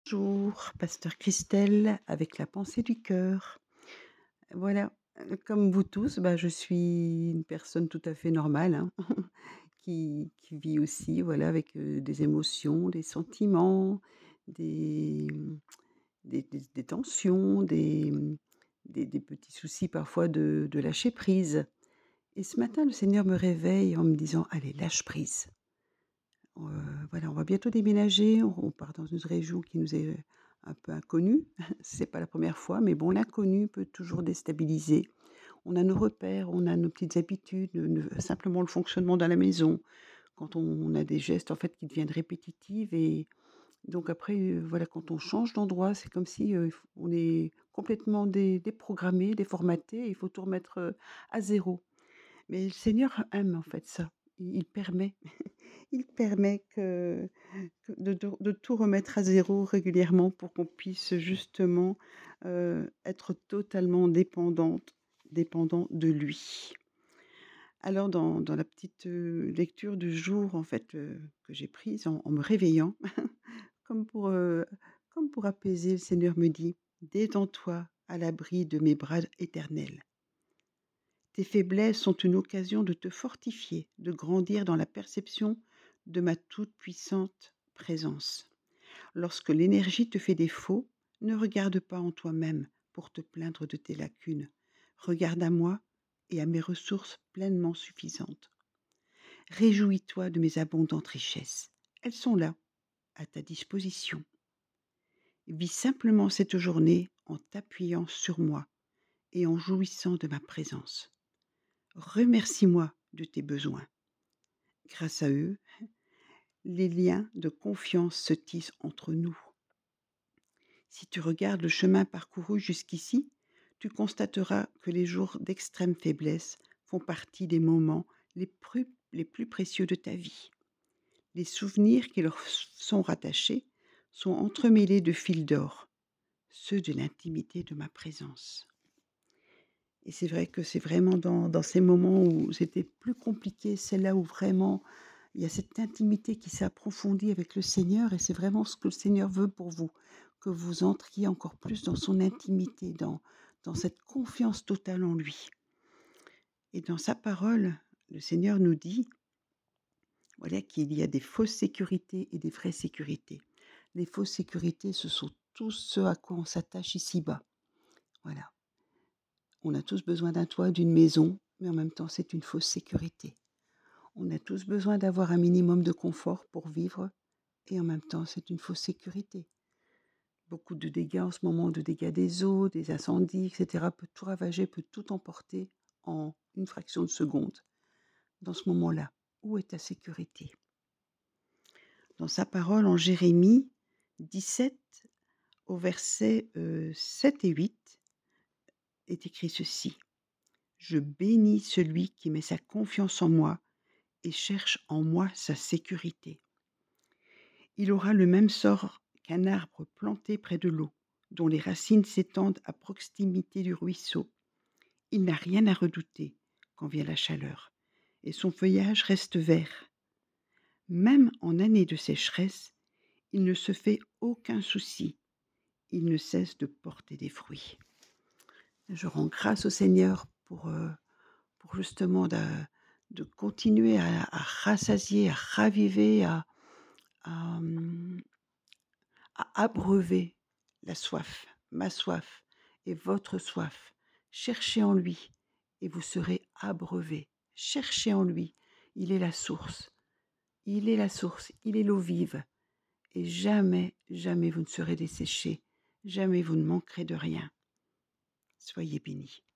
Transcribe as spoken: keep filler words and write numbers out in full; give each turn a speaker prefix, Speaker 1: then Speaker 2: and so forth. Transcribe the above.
Speaker 1: Bonjour, pasteur Christelle, avec la pensée du cœur. Voilà, heu, comme vous tous, bah, je suis une personne tout à fait normale, hein, qui qui vit aussi, voilà, avec, heu, des émotions, des sentiments, des, mmh, des des des tensions, des, mmh, des des petits soucis parfois de de lâcher prise. Et ce matin, le Seigneur me réveille en me disant: «Allez, lâche prise». Heu, voilà, on va bientôt déménager, on on part dans une région qui nous est un peu inconnue. C'est pas la première fois, mais bon, l'inconnu peut toujours déstabiliser. On a nos repères, on a nos petites habitudes, ne ne simplement le fonctionnement dans la maison, quand on on a des gestes, en fait, qui deviennent répétitifs et donc après, heu, voilà, quand on change d'endroit, c'est comme si, heu, f on est complètement dé déprogrammé, déformaté, il faut tout remettre, heu, à zéro. Mais le Seigneur aime en fait ça. Il il permet il permet que que de de de tout remettre à zéro régulièrement pour qu'on puisse justement, heu, être totalement dépendante dépendant de lui. Alors dans dans la petite, heu, lecture du jour en fait, heu, que j'ai prise en en me réveillant, comme pour, heu, comme pour apaiser, le Seigneur me dit: «Détends-toi à l'abri de mes bras éternels. Tes faiblesses sont une occasion de te fortifier, de grandir dans la perception de ma toute-puissante présence. Lorsque l'énergie te fait défaut, ne regarde pas en toi-même pour te plaindre de tes lacunes. Regarde à moi et à mes ressources pleinement suffisantes. Réjouis-toi de mes abondantes richesses. Elles sont là, à ta disposition. Vis simplement cette journée en t'appuyant sur moi et en jouissant de ma présence. Remercie-moi de tes besoins. Grâce à eux, les liens de confiance se tissent entre nous. Si tu regardes le chemin parcouru jusqu'ici, tu constateras que les jours d'extrême faiblesse font partie des moments les plus, les plus précieux de ta vie. Les souvenirs qui leur sont rattachés sont entremêlés de fils d'or, ceux de l'intimité de ma présence. Et c'est vrai que c'est vraiment dans dans ces moments où c'était plus compliqué, c'est là où vraiment il y a cette intimité qui s'est approfondie avec le Seigneur et c'est vraiment ce que le Seigneur veut pour vous, que vous entriez encore plus dans son intimité, dans dans cette confiance totale en lui. Et dans sa parole, le Seigneur nous dit, voilà, qu'il y a des fausses sécurités et des vraies sécurités. Les fausses sécurités, ce sont tout ce à quoi on s'attache ici-bas. Voilà. On a tous besoin d'un toit, d'une maison, mais en même temps, c'est une fausse sécurité. On a tous besoin d'avoir un minimum de confort pour vivre et en même temps, c'est une fausse sécurité. Beaucoup de dégâts en ce moment, de dégâts des eaux, des incendies, et cetera, peut tout ravager, peut tout emporter en une fraction de seconde. Dans ce moment-là, où est ta sécurité? Dans sa parole en Jérémie dix-sept, au verset euh, sept et huit, est écrit ceci. Je bénis celui qui met sa confiance en moi et cherche en moi sa sécurité. Il aura le même sort qu'un arbre planté près de l'eau, dont les racines s'étendent à proximité du ruisseau. Il n'a rien à redouter quand vient la chaleur, et son feuillage reste vert. Même en année de sécheresse, il ne se fait aucun souci. Il ne cesse de porter des fruits. Je rends grâce au Seigneur pour, euh, pour justement de, de continuer à, à rassasier, à raviver, à, à, hum, à abreuver la soif, ma soif et votre soif. Cherchez en lui et vous serez abreuvés. Cherchez en lui, il est la source. Il est la source, il est l'eau vive. Et jamais, jamais vous ne serez desséchés. Jamais vous ne manquerez de rien. Soyez bénis.